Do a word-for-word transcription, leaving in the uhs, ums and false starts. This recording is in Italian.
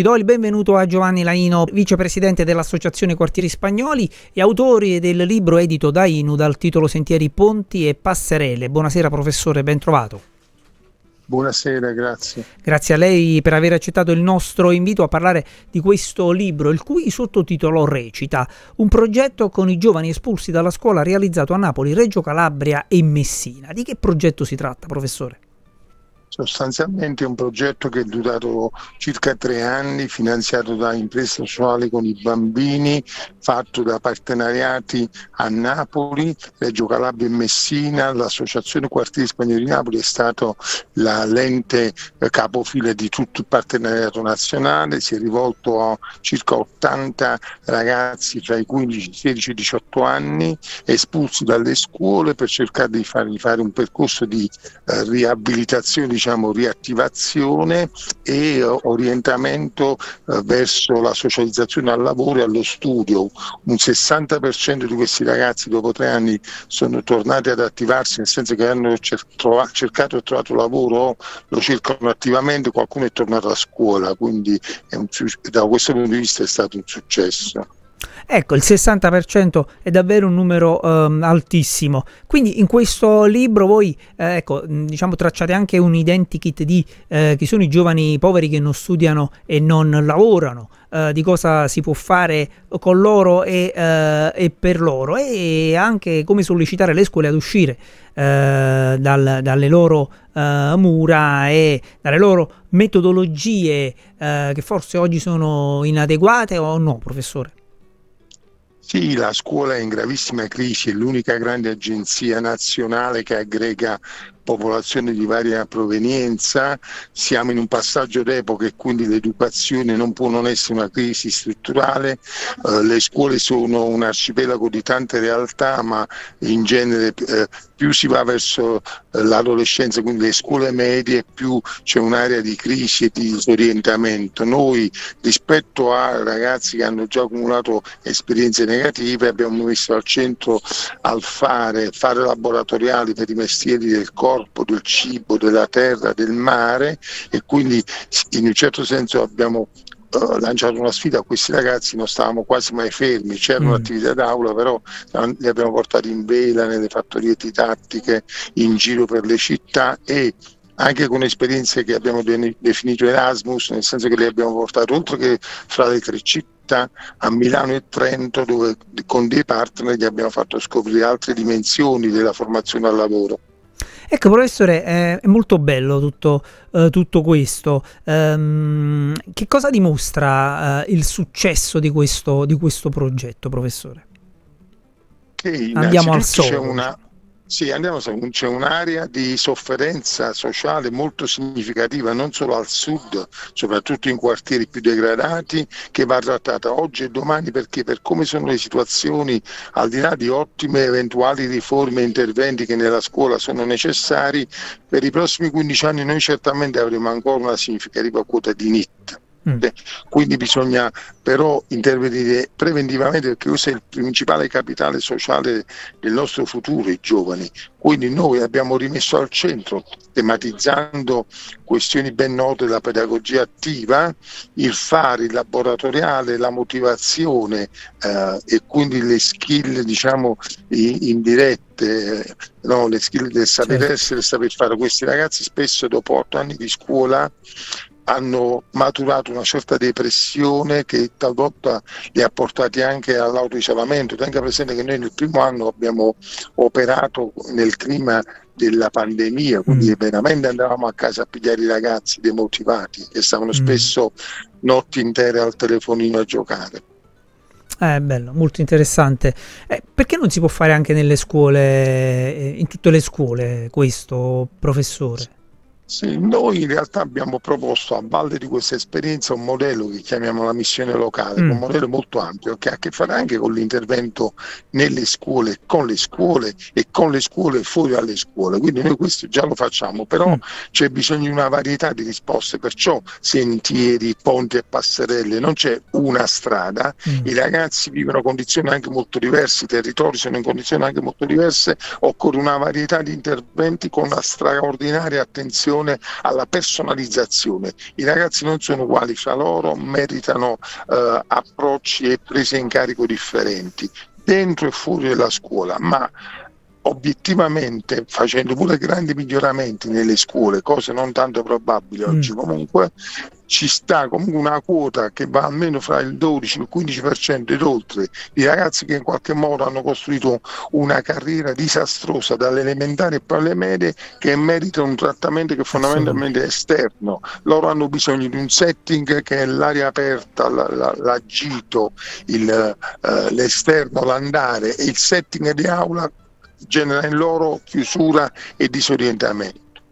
Do il benvenuto a Giovanni Laino, vicepresidente dell'Associazione Quartieri Spagnoli e autore del libro edito da I N U dal titolo Sentieri, Ponti e Passerelle. Buonasera professore, ben trovato. Buonasera, grazie. Grazie a lei per aver accettato il nostro invito a parlare di questo libro, il cui sottotitolo recita: un progetto con i giovani espulsi dalla scuola realizzato a Napoli, Reggio Calabria e Messina. Di che progetto si tratta, professore? Sostanzialmente è un progetto che è durato circa tre anni, finanziato da imprese sociali con i bambini, fatto da partenariati a Napoli, Reggio Calabria e Messina. L'Associazione Quartieri Spagnoli di Napoli è stato la lente capofila di tutto il partenariato nazionale, si è rivolto a circa ottanta ragazzi tra i quindici, sedici e diciotto anni espulsi dalle scuole per cercare di fargli fare un percorso di eh, riabilitazione, diciamo riattivazione e eh, orientamento eh, verso la socializzazione al lavoro e allo studio. Un sessanta per cento di questi ragazzi dopo tre anni sono tornati ad attivarsi, nel senso che hanno cer- trova- cercato e trovato lavoro, lo cercano attivamente, qualcuno è tornato a scuola, quindi è un, da questo punto di vista è stato un successo. Ecco, il sessanta per cento è davvero un numero um, altissimo. Quindi in questo libro voi eh, ecco, diciamo, tracciate anche un identikit di eh, chi sono i giovani poveri che non studiano e non lavorano, eh, di cosa si può fare con loro e, eh, e per loro, e anche come sollecitare le scuole ad uscire eh, dal, dalle loro eh, mura e dalle loro metodologie eh, che forse oggi sono inadeguate, o no, professore? Sì, la scuola è in gravissima crisi, è l'unica grande agenzia nazionale che aggrega popolazione di varia provenienza, siamo in un passaggio d'epoca e quindi l'educazione non può non essere una crisi strutturale, eh, le scuole sono un arcipelago di tante realtà, ma in genere eh, più si va verso eh, l'adolescenza, quindi le scuole medie, più c'è un'area di crisi e di disorientamento. Noi rispetto a ragazzi che hanno già accumulato esperienze negative abbiamo messo al centro al fare, fare laboratoriali per i mestieri del corpo, del cibo, della terra, del mare, e quindi in un certo senso abbiamo uh, lanciato una sfida a questi ragazzi. Non stavamo quasi mai fermi, c'erano mm. attività d'aula, però li abbiamo portati in vela, nelle fattorie didattiche, in giro per le città, e anche con esperienze che abbiamo de- definito Erasmus, nel senso che li abbiamo portati oltre che fra le tre città a Milano e Trento, dove con dei partner gli abbiamo fatto scoprire altre dimensioni della formazione al lavoro. Ecco professore, è, è molto bello tutto, uh, tutto questo. Um, che cosa dimostra uh, il successo di questo, di questo progetto, professore? Che Andiamo al c'è solo. una Sì, andiamo a c'è un'area di sofferenza sociale molto significativa, non solo al sud, soprattutto in quartieri più degradati, che va trattata oggi e domani, perché per come sono le situazioni, al di là di ottime eventuali riforme e interventi che nella scuola sono necessari, per i prossimi quindici anni noi certamente avremo ancora una significativa quota di N I T. Mm. Quindi bisogna però intervenire preventivamente, perché questo è il principale capitale sociale del nostro futuro, i giovani. Quindi noi abbiamo rimesso al centro, tematizzando questioni ben note della pedagogia attiva, il fare, il laboratoriale, la motivazione eh, e quindi le skill, diciamo, indirette, eh, no, le skill del saper certo. essere, saper fare. Questi ragazzi spesso dopo otto anni di scuola hanno maturato una certa depressione che talvolta li ha portati anche all'autoisolamento. Tenga presente che noi nel primo anno abbiamo operato nel clima della pandemia, quindi mm. veramente andavamo a casa a pigliare i ragazzi demotivati che stavano mm. spesso notti intere al telefonino a giocare. È eh, bello, molto interessante. Eh, perché non si può fare anche nelle scuole, eh, in tutte le scuole, questo, professore? Sì, noi in realtà abbiamo proposto, a valle di questa esperienza, un modello che chiamiamo la missione locale, mm. un modello molto ampio che ha a che fare anche con l'intervento nelle scuole, con le scuole e con le scuole fuori dalle scuole. Quindi noi questo già lo facciamo, però mm. c'è bisogno di una varietà di risposte, perciò sentieri, ponti e passerelle, non c'è una strada, mm. i ragazzi vivono condizioni anche molto diverse, i territori sono in condizioni anche molto diverse, occorre una varietà di interventi con una straordinaria attenzione attenzione alla personalizzazione. I ragazzi non sono uguali fra loro, meritano eh, approcci e prese in carico differenti dentro e fuori dalla scuola, ma obiettivamente, facendo pure grandi miglioramenti nelle scuole, cose non tanto probabili oggi, mm. comunque ci sta comunque una quota che va almeno fra il dodici e il quindici per cento ed oltre di ragazzi che in qualche modo hanno costruito una carriera disastrosa dalle elementari e poi alle medie, che meritano un trattamento che fondamentalmente è esterno. Loro hanno bisogno di un setting che è l'aria aperta, la, la, l'agito, il, eh, l'esterno, l'andare, e il setting di aula genera in loro chiusura e disorientamento.